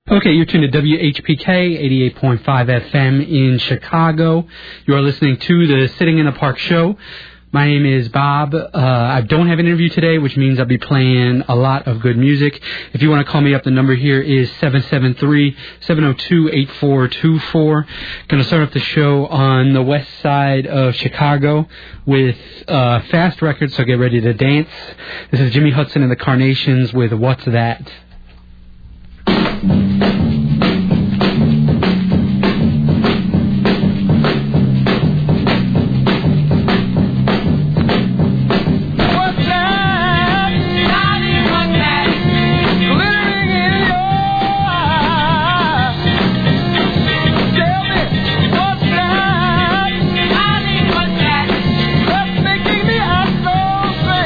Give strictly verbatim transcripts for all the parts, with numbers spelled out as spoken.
Okay, you're tuned to W H P K eighty-eight point five F M in Chicago. You are listening to the Sitting in the Park show. My name is Bob. Uh, I don't have an interview today, which means I'll be playing a lot of good music. If you want to call me up, the number here is seven seven three, seven oh two, eight four two four. Going to start off the show on the west side of Chicago with uh, Fast Records, so get ready to dance. This is Jimmy Hudson and the Carnations with What's That?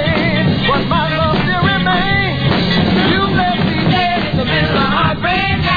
Bring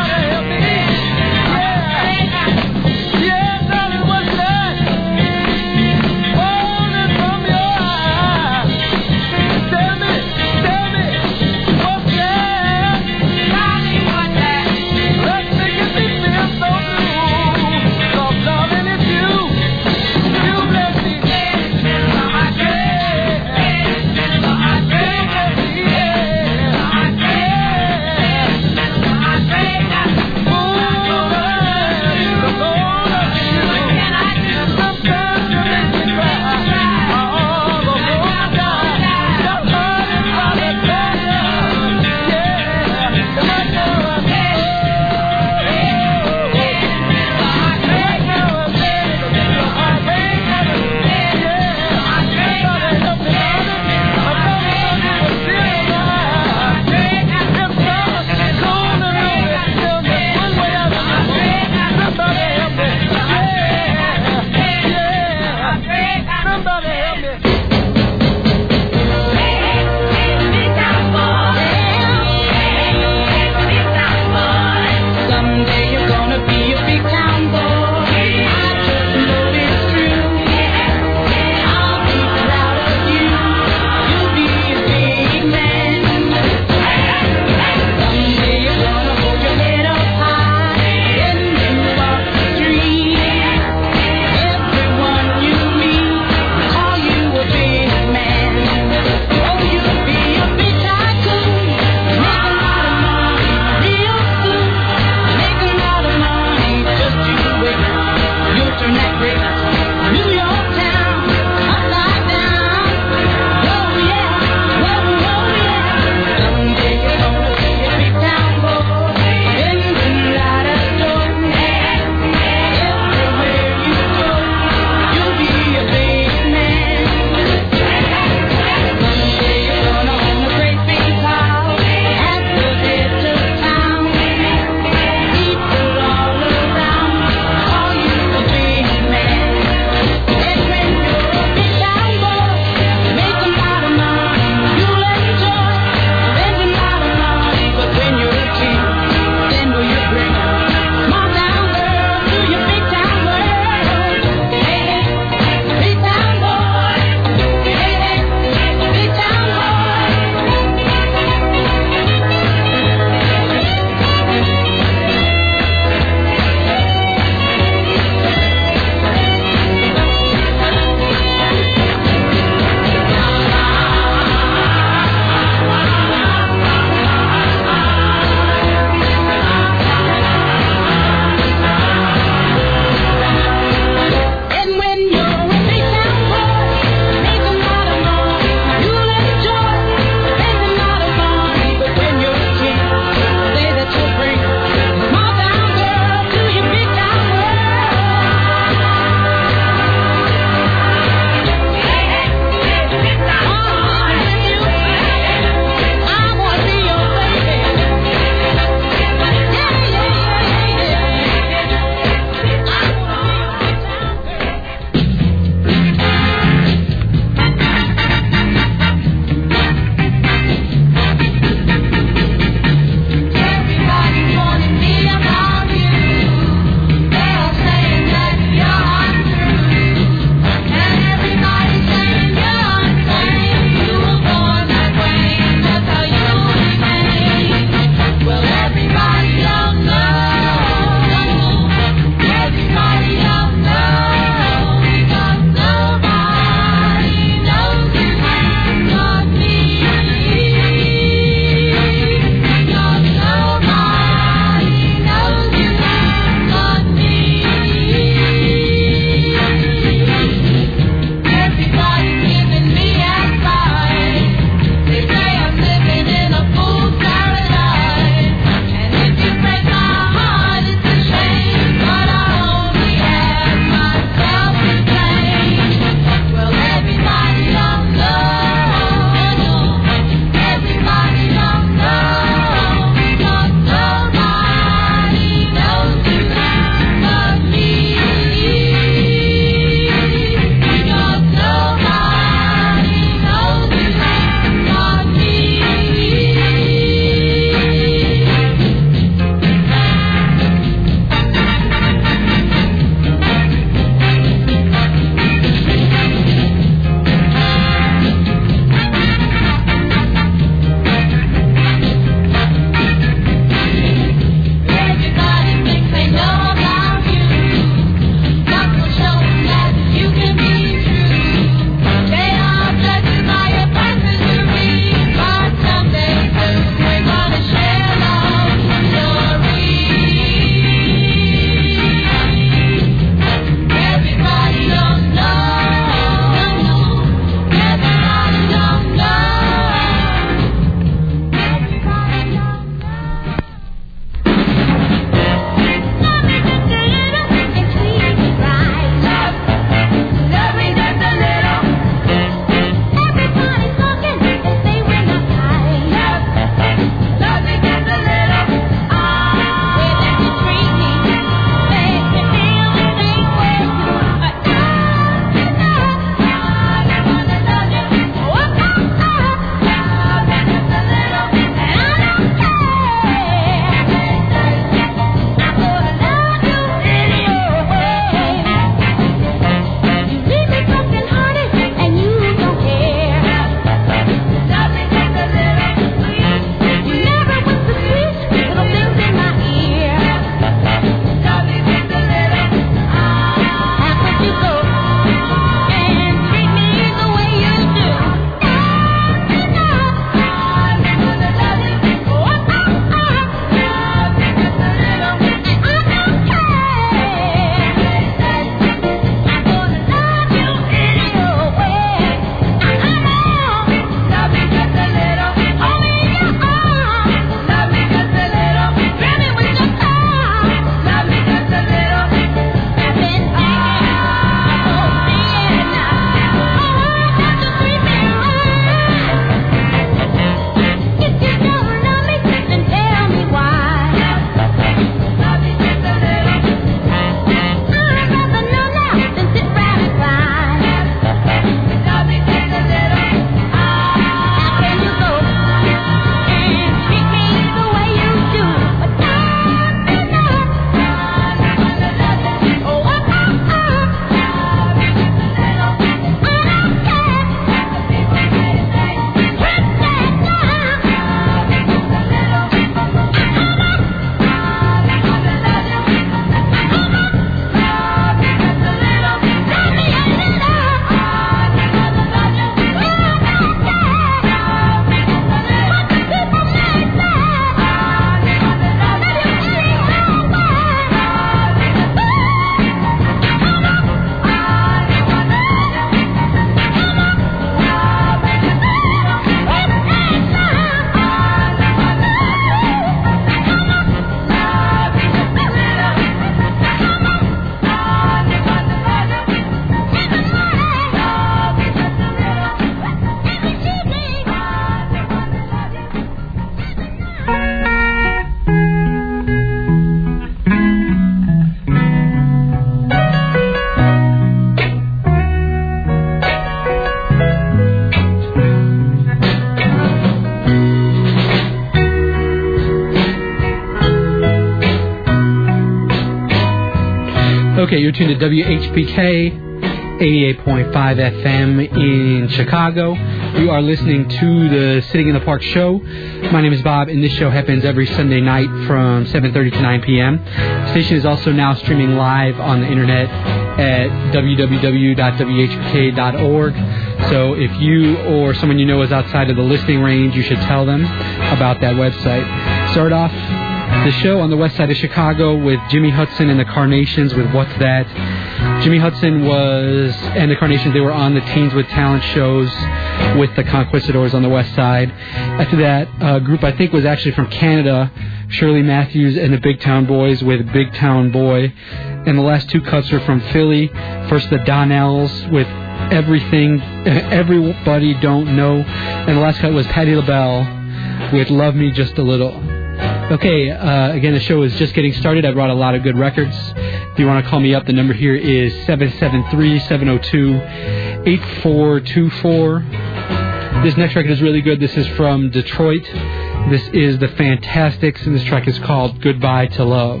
Okay, you're tuned to W H P K, eighty-eight point five F M in Chicago. You are listening to the Sitting in the Park show. My name is Bob, and this show happens every Sunday night from seven thirty to nine p.m. The station is also now streaming live on the internet at w w w dot w h p k dot org. So if you or someone you know is outside of the listening range, you should tell them about that website. Start off the show on the west side of Chicago with Jimmy Hudson and the Carnations with What's That? Jimmy Hudson was, and the Carnations, they were on the Teens with Talent shows with the Conquistadors on the west side. After that, a group I think was actually from Canada, Shirley Matthews and the Big Town Boys with Big Town Boy. And the last two cuts are from Philly. First, the Donnells with Everything, Everybody Don't Know. And the last cut was Patti LaBelle with Love Me Just a Little. Okay, uh, again, the show is just getting started. I brought a lot of good records. If you want to call me up, the number here is seven seven three, seven zero two, eight four two four. This next record is really good. This is from Detroit. This is the Fantastics, and this track is called Goodbye to Love.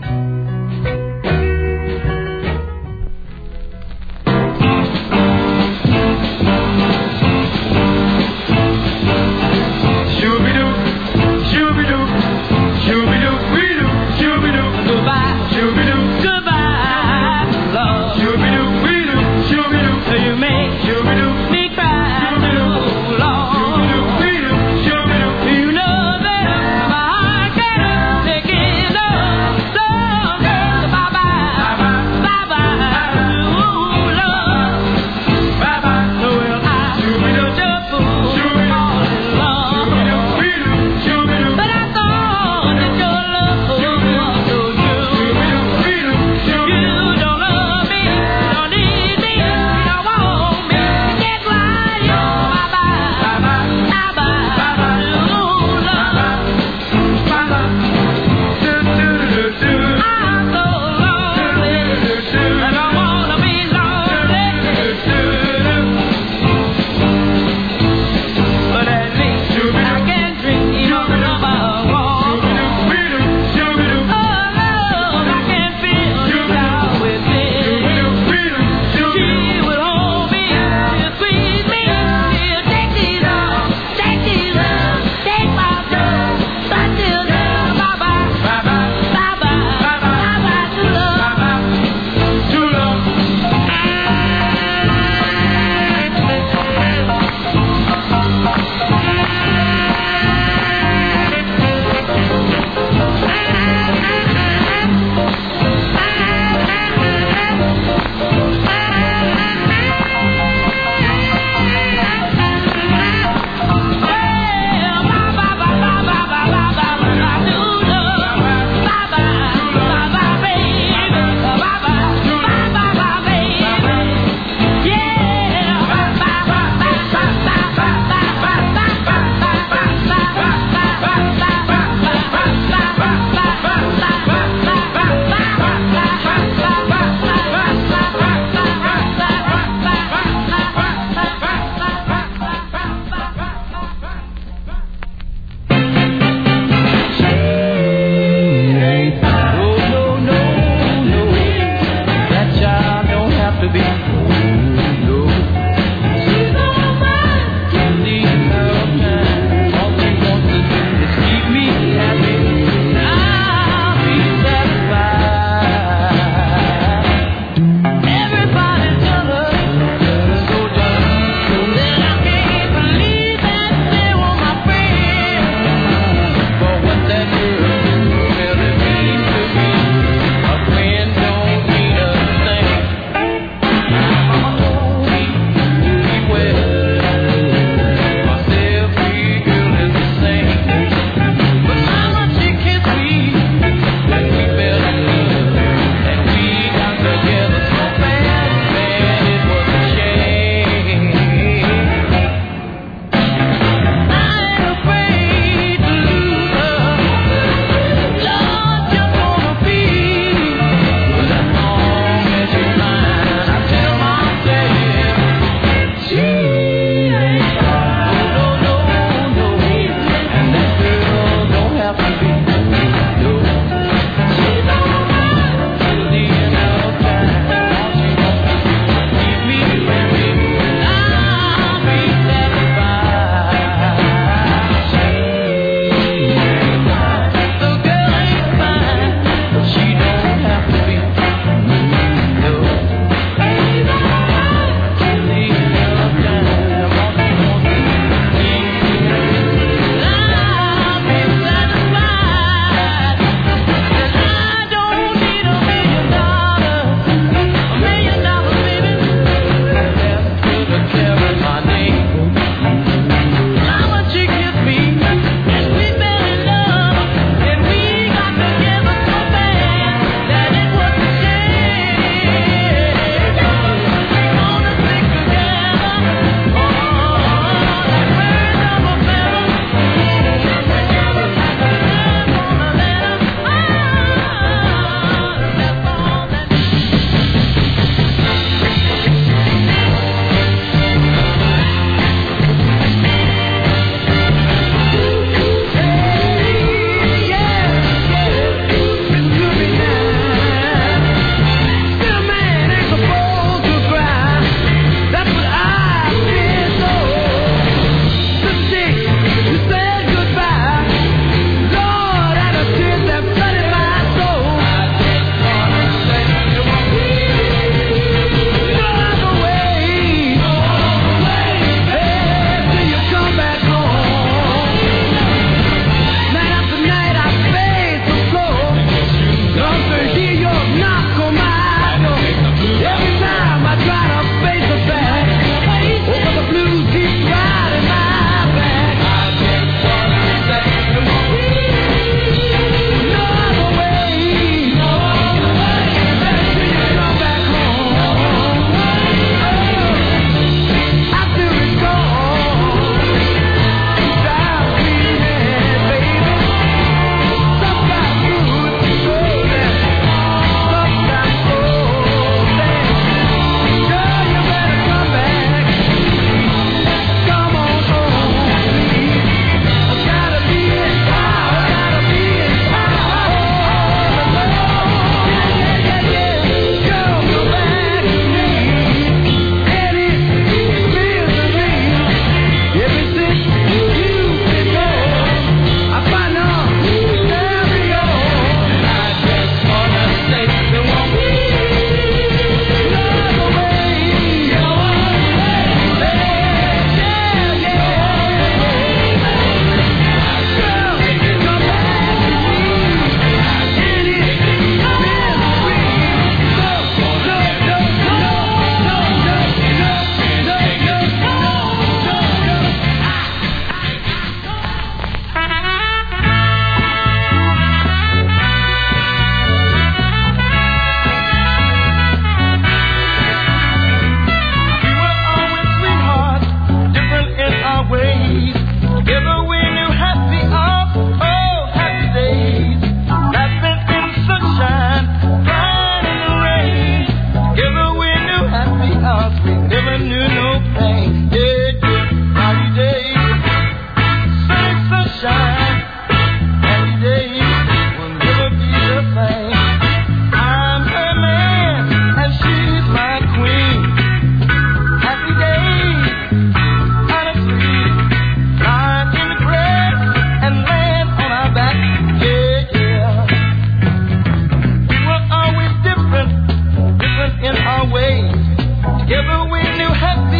You know that my heart can't take it. us, we never knew no pain. Yeah, yeah, happy days, sunny sunshine, happy days will never be the same. I'm her man and she's my queen. Happy days, honestly, lying in the grass and laying on our back. Yeah, yeah. We were always different, different in our ways. Together we knew happy.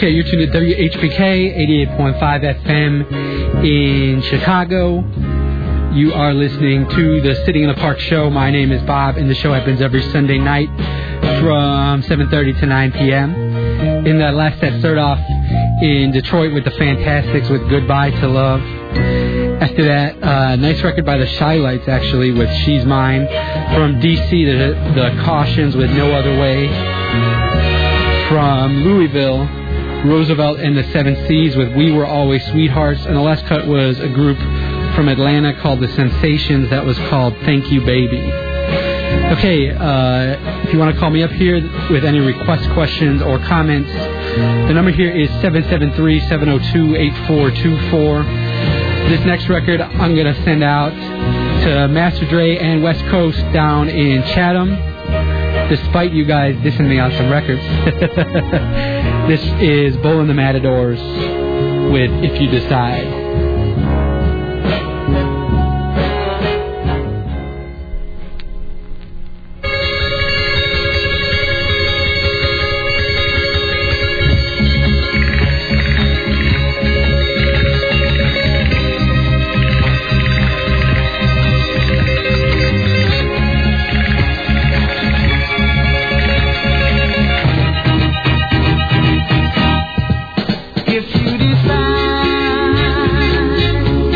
Okay, you're tuned to W H P K eighty-eight point five F M in Chicago. You are listening to the Sitting in the Park show. My name is Bob, and the show happens every Sunday night from seven thirty to nine p.m. In that last set, started off in Detroit with the Fantastics with Goodbye to Love. After that, uh, nice record by the Shy Lights, actually, with She's Mine. From D C, the, the Cautions with No Other Way. From Louisville, Roosevelt and the Seven Seas with We Were Always Sweethearts. And the last cut was a group from Atlanta called The Sensations that was called Thank You Baby. Okay, uh, if you want to call me up here with any request, questions, or comments, the number here is seven seven three, seven oh two, eight four two four. This next record I'm going to send out to Master Dre and West Coast down in Chatham, despite you guys dissing me on some records. This is Bull and the Matadors with If You Decide. If you decide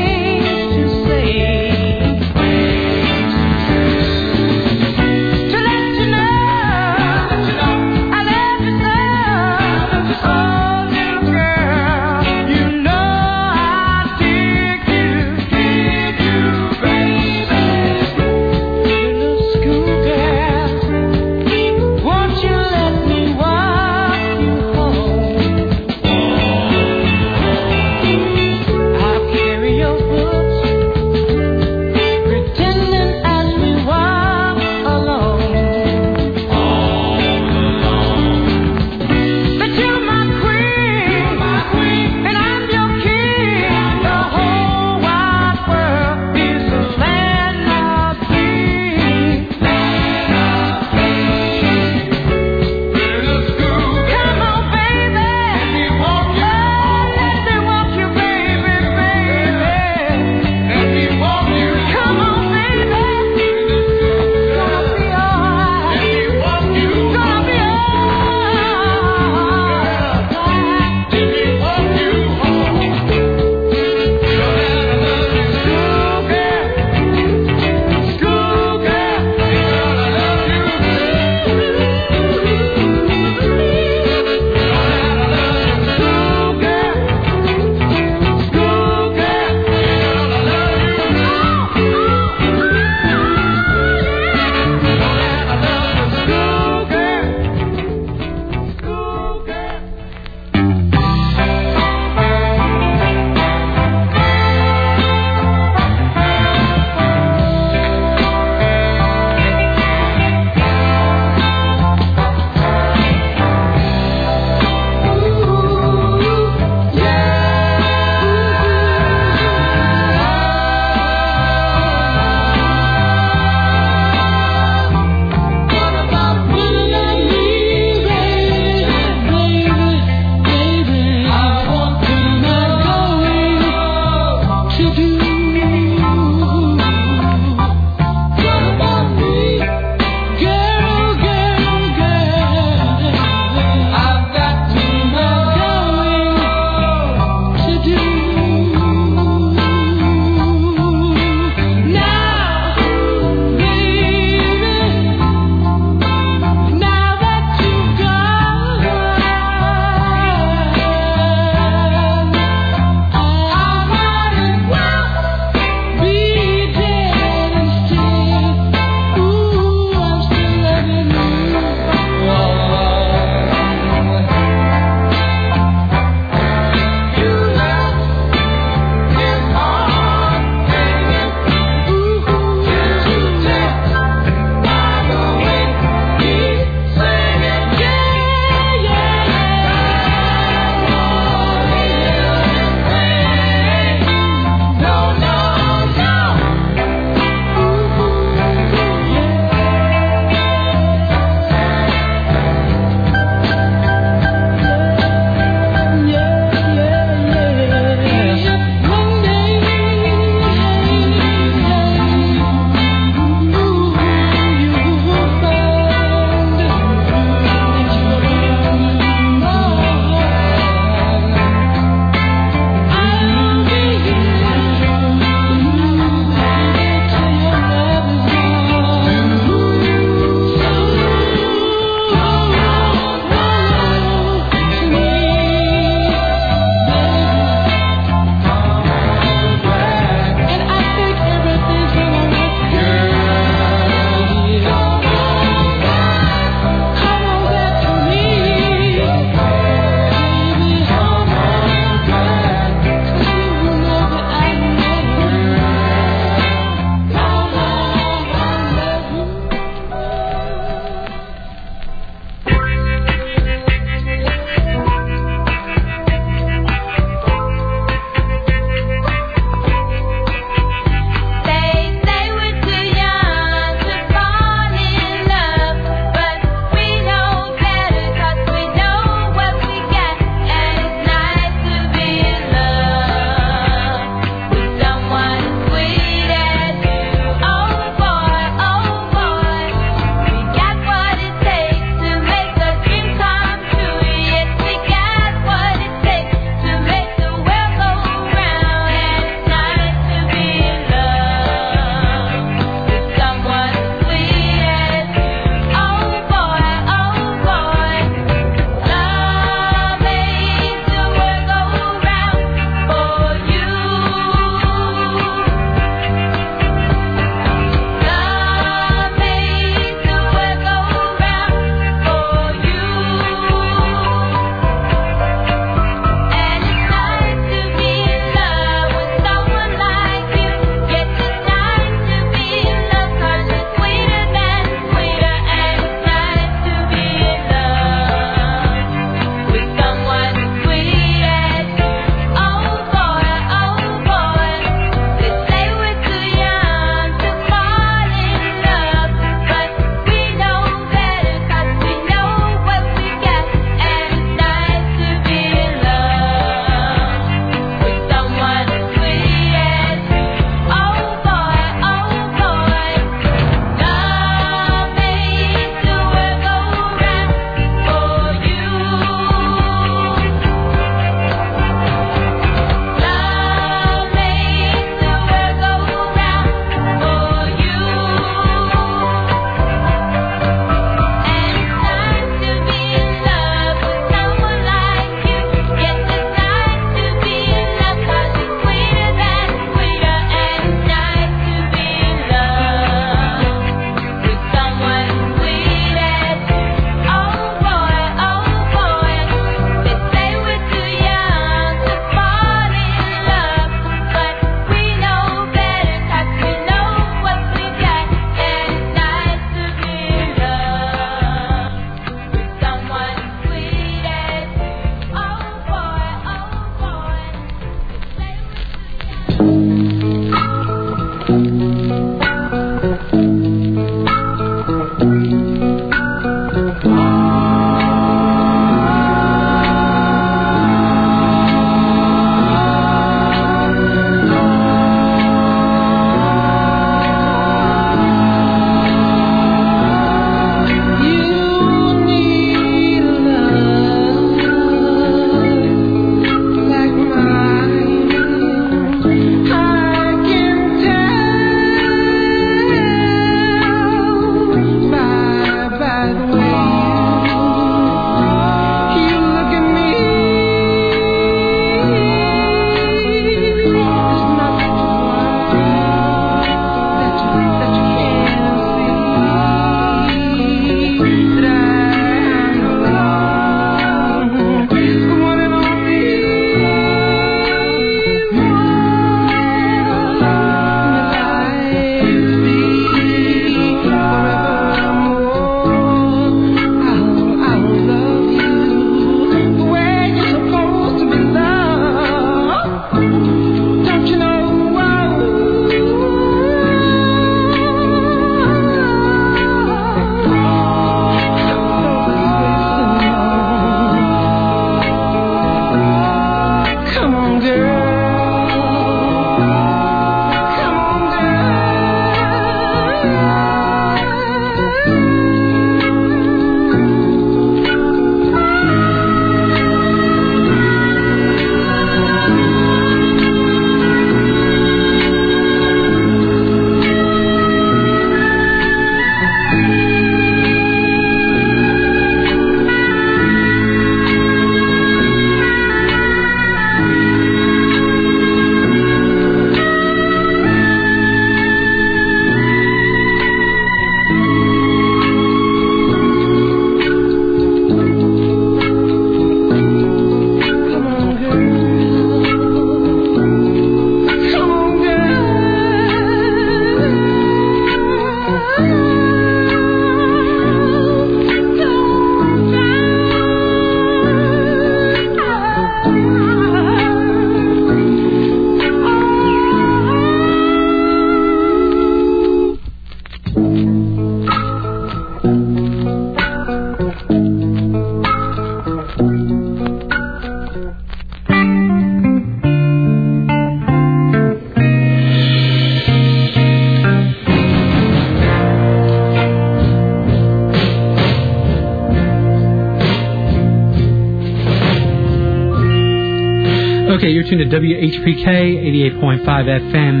Okay, you're tuned to W H P K, eighty-eight point five F M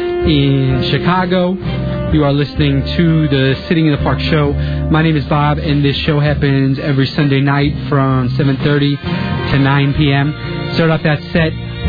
in Chicago. You are listening to the Sitting in the Park show. My name is Bob, and this show happens every Sunday night from seven thirty to nine p.m. Start off that set.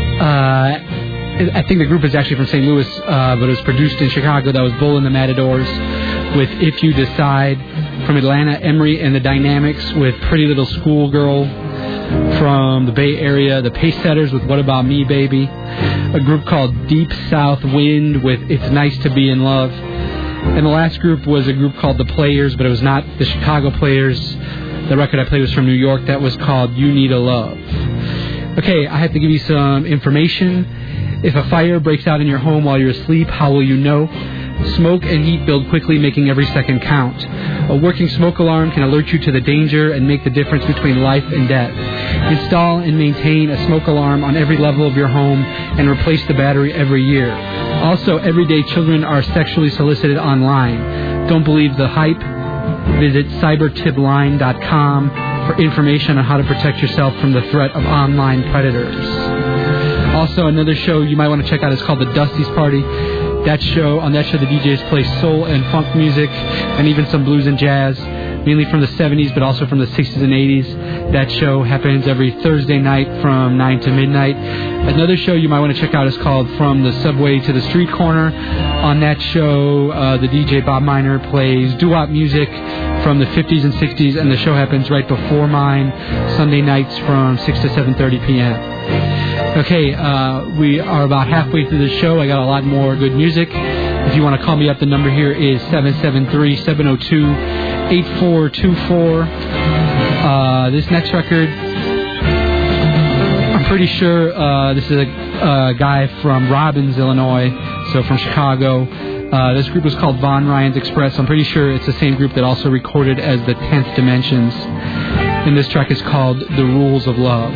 Uh, I think the group is actually from Saint Louis, uh, but it was produced in Chicago. That was Bull and the Matadors with If You Decide. From Atlanta, Emery and the Dynamics with Pretty Little Schoolgirl. From the Bay Area, the Pacesetters with What About Me, Baby. A group called Deep South Wind with It's Nice to Be in Love. And the last group was a group called The Players, but it was not the Chicago Players. The record I played was from New York. That was called You Need a Love. Okay, I have to give you some information. If a fire breaks out in your home while you're asleep, how will you know? Smoke and heat build quickly, making every second count. A working smoke alarm can alert you to the danger and make the difference between life and death. Install and maintain a smoke alarm on every level of your home and replace the battery every year. Also, everyday children are sexually solicited online. Don't believe the hype. Visit cyber tip line dot com for information on how to protect yourself from the threat of online predators. Also, another show you might want to check out is called The Dusty's Party. That show, on that show, the D Js play soul and funk music and even some blues and jazz, mainly from the seventies, but also from the sixties and eighties. That show happens every Thursday night from nine to midnight. Another show you might want to check out is called From the Subway to the Street Corner. On that show, uh, the D J Bob Miner plays doo-wop music from the fifties and sixties, and the show happens right before mine, Sunday nights from six to seven thirty p.m. Okay, uh, we are about halfway through the show. I got a lot more good music. If you want to call me up, the number here is seven seven three, seven zero two, eight four two four. Uh, this next record, I'm pretty sure uh, this is a a guy from Robbins, Illinois, so from Chicago. Uh, this group was called Von Ryan's Express. I'm pretty sure it's the same group that also recorded as the Tenth Dimensions. And this track is called The Rules of Love.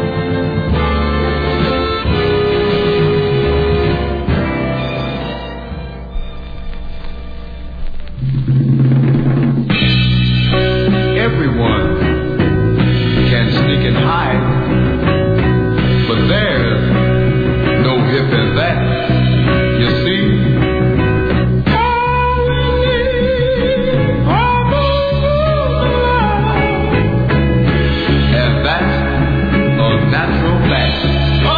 Everyone can sneak and hide, but there's no if and that. You see? And that's a natural fact. Oh,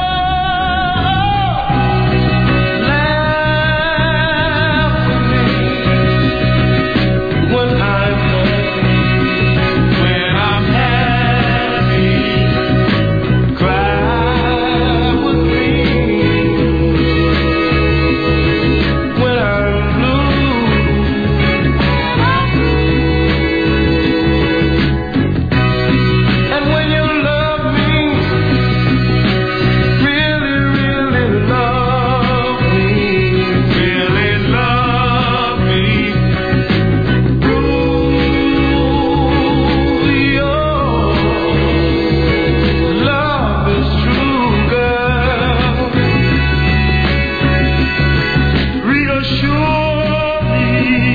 laugh with me when I'm when I'm happy. Cry with me when I'm blue. And when you love me, really, really love me, really love me. Prove your love is true, girl. Reassure me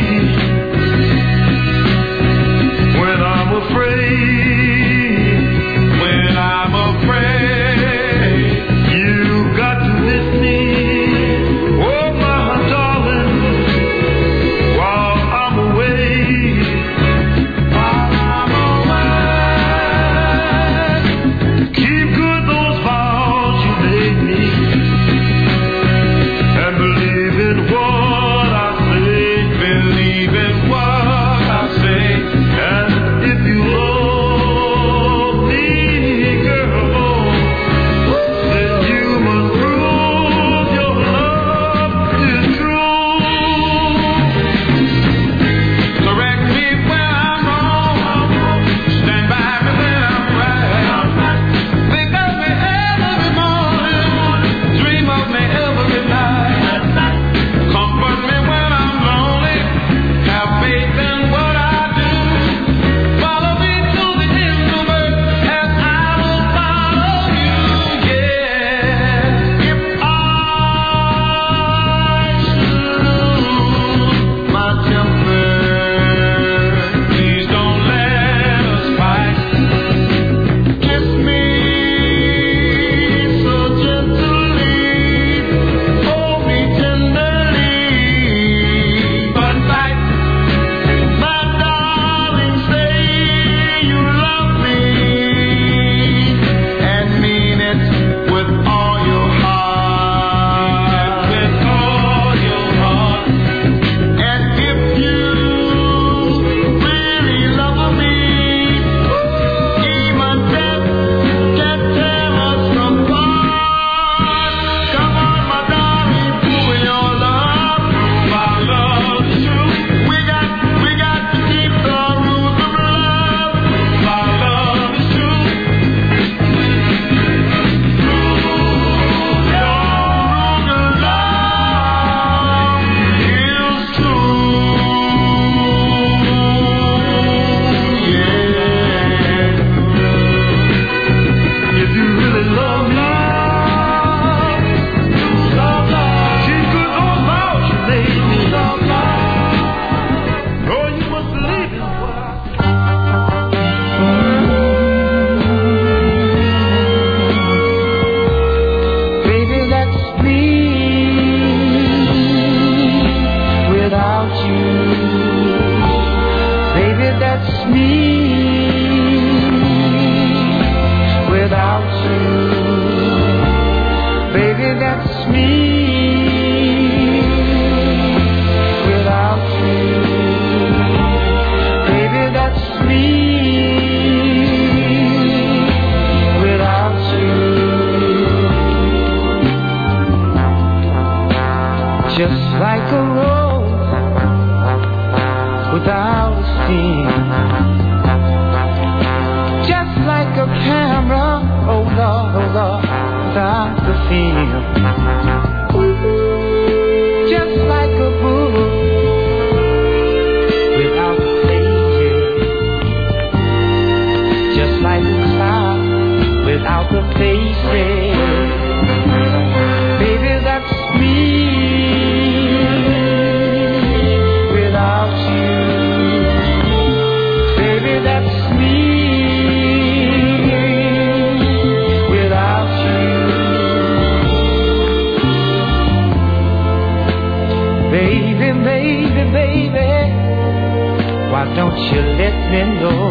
when I'm afraid, when I'm afraid. You got to miss me, oh my darling, while I'm away, while I'm away. Keep good those vows you made me, and believe in what I say, believe in what I say. And if you love me, girl, then you must prove your love is true. Correct me when I'm wrong, stand by me when I'm right. Think of me every morning, dream of me every night. Comfort me when I'm lonely, have faith in what I do. Follow me to the end of earth, and I will follow you. Yeah, if I should lose my temper, please don't let us fight. Kiss me so gently, hold me tenderly, but like my darling, say you love me and mean it with all your heart, with all your heart. And if you really love me, even death can tear us apart. Come on, my darling, prove your love. My love is true. We got, we got to keep the rules of love. My love is true. Prove your love is true. Yeah. If you really love me, love, love, keep good those vows you made me. Love, love. Oh, you must believe in what I Baby, that's me without you. Baby, that's me without you. Baby, that's me without you. Baby, that's me without you. Just like a rose without a steam, just like a camera, oh Lord, oh Lord, without the film. Just like a book without the pages. Just like a cloud without the faces. Baby, that's me without you. Baby, that's me without you. Baby, baby, baby, why don't you let me know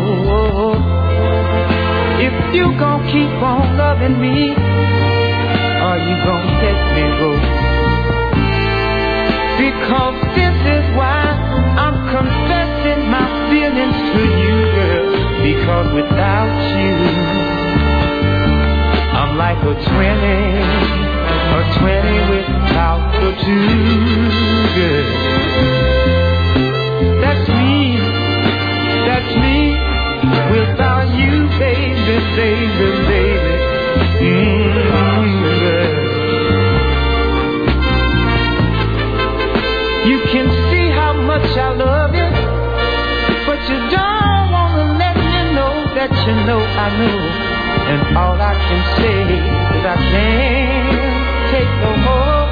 if you gon' keep on loving me, or you gon' let me go? Because this is why I'm confessing my feelings to you, girl. Because without you, I'm like a twenty, a twenty without the two, girl. That's me, that's me, without you, baby, baby, baby. Mm-hmm, girl. You can see how much I love you, but you don't want to let me know that you know I know. And all I can say is I can't take no more.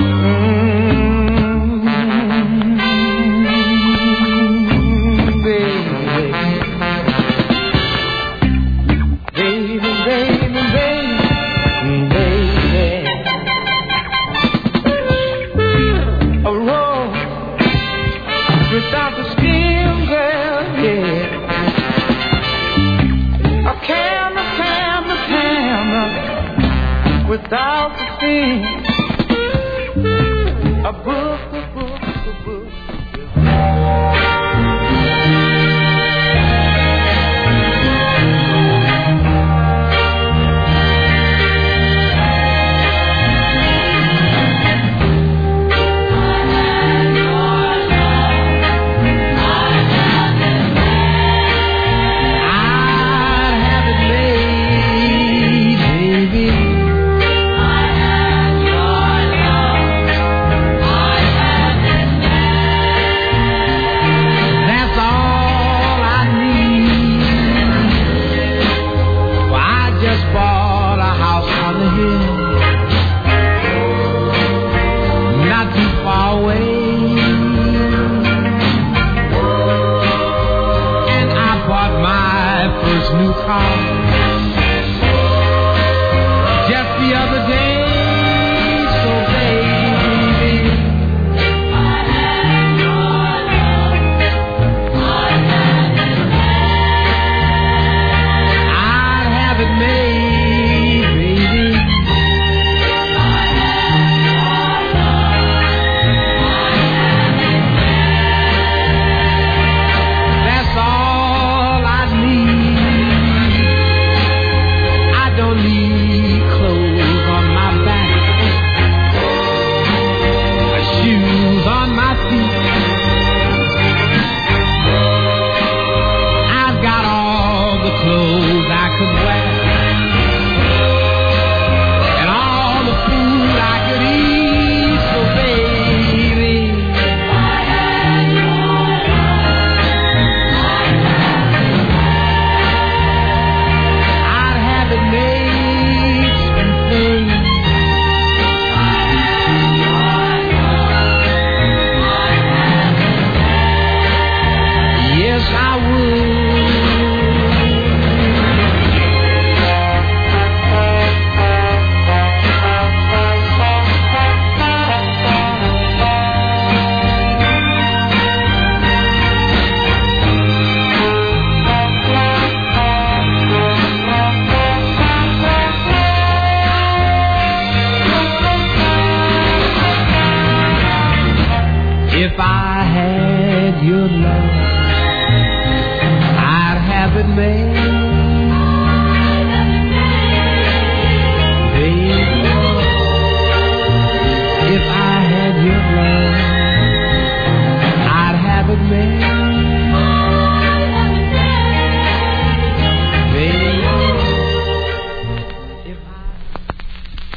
Mm-hmm, baby. Baby, baby, baby, baby. A rose without the skin, girl, yeah. A camera, camera, camera without the skin. A book, a book, a book. If I had your love, I'd have it made. Baby, if I had your love, I'd have it made. Baby, if I...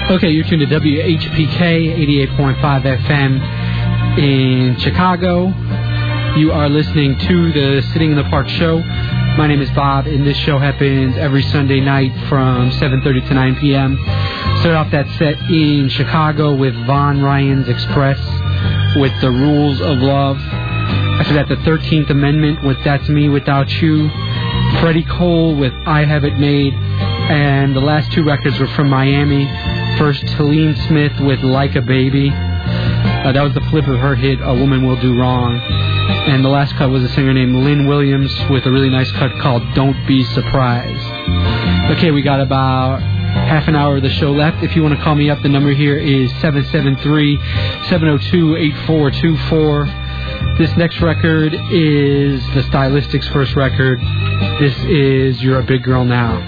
Okay, you're tuned to W H P K eighty-eight point five F M in Chicago. You are listening to the Sitting in the Park show. My name is Bob, and this show happens every Sunday night from seven thirty to nine p.m. Start off that set in Chicago with Von Ryan's Express with The Rules of Love. After that, the thirteenth Amendment with That's Me Without You. Freddie Cole with I Have It Made. And the last two records were from Miami. First, Helene Smith with Like a Baby. Uh, that was the flip of her hit, A Woman Will Do Wrong. And the last cut was a singer named Lynn Williams with a really nice cut called Don't Be Surprised. Okay, we got about half an hour of the show left. If you want to call me up, the number here is seven seven three, seven oh two, eight four two four. This next record is the Stylistics' first record. This is You're a Big Girl Now.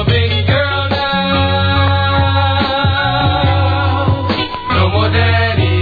Daddy.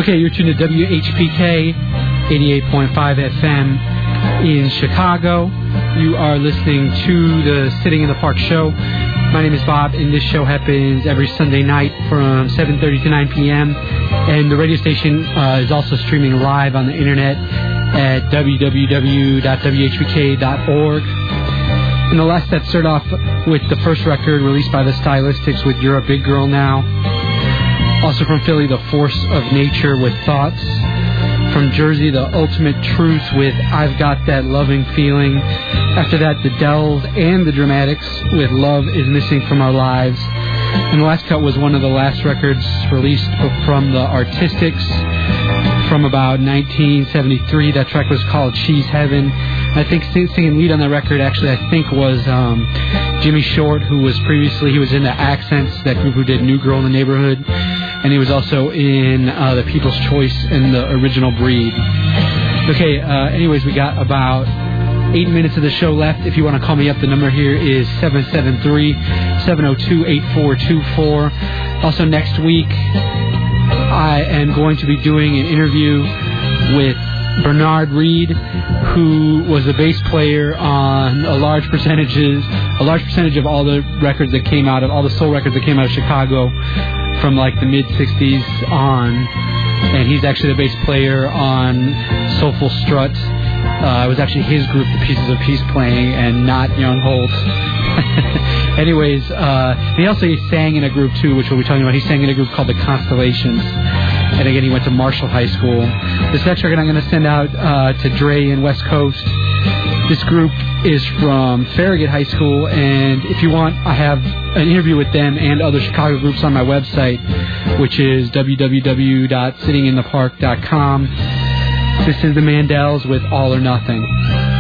Okay, you're tuned to W H P K, eighty-eight point five F M in Chicago. You are listening to the Sitting in the Park show. My name is Bob, and this show happens every Sunday night from seven thirty to nine p.m. And the radio station uh, is also streaming live on the internet at w w w dot w h p k dot org. And the last set started off with the first record released by the Stylistics with You're a Big Girl Now. Also from Philly, The Force of Nature with Thoughts. From Jersey, The Ultimate Truth with I've Got That Loving Feeling. After that, The Dells and The Dramatics with Love Is Missing From Our Lives. And the last cut was one of the last records released from the Artistics from about nineteen seventy-three. That track was called She's Heaven. I think singing lead on that record actually I think was um, Jimmy Short, who was previously, he was in the Accents, that group who did New Girl in the Neighborhood. And he was also in uh, the People's Choice and the Original Breed. Okay, uh, anyways, we got about eight minutes of the show left. If you want to call me up, the number here is seven seven three, seven oh two, eight four two four. Also next week, I am going to be doing an interview with Bernard Reed, who was the bass player on a large percentages, a large percentage of all the records that came out of, all the soul records that came out of Chicago from like the mid sixties on. And he's actually the bass player on Soulful Strut. Uh, it was actually his group, the Pieces of Peace, playing, and not Young Holt. Anyways, uh, he also he sang in a group too, which we'll be talking about. He sang in a group called the Constellations. And again, he went to Marshall High School. This next record I'm going to send out uh, to Dre in West Coast. This group is from Farragut High School, and if you want, I have an interview with them and other Chicago groups on my website, which is w w w dot sitting in the park dot com. This is the Mandells with All or Nothing.